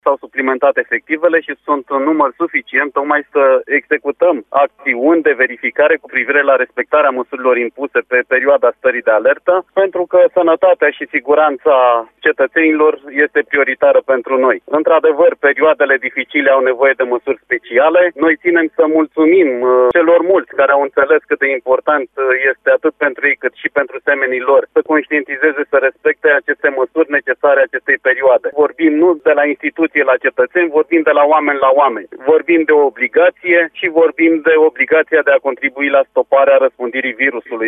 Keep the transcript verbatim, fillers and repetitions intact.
S-au suplimentat efectivele și sunt un număr suficient tocmai să executăm acțiuni de verificare cu privire la respectarea măsurilor impuse pe perioada stării de alertă, pentru că sănătatea și siguranța cetățenilor este prioritară pentru noi. Într-adevăr, perioadele dificile au nevoie de măsuri speciale. Noi ținem să mulțumim celor mulți care au înțeles cât de important este atât pentru ei cât și pentru semenii lor să conștientizeze, să respecte aceste măsuri necesare acestei perioade. Vorbim nu de la instituții la cetățeni, vorbim de la oameni la oameni. Vorbim de o obligație și vorbim de obligația de a contribui la stoparea răspândirii virusului.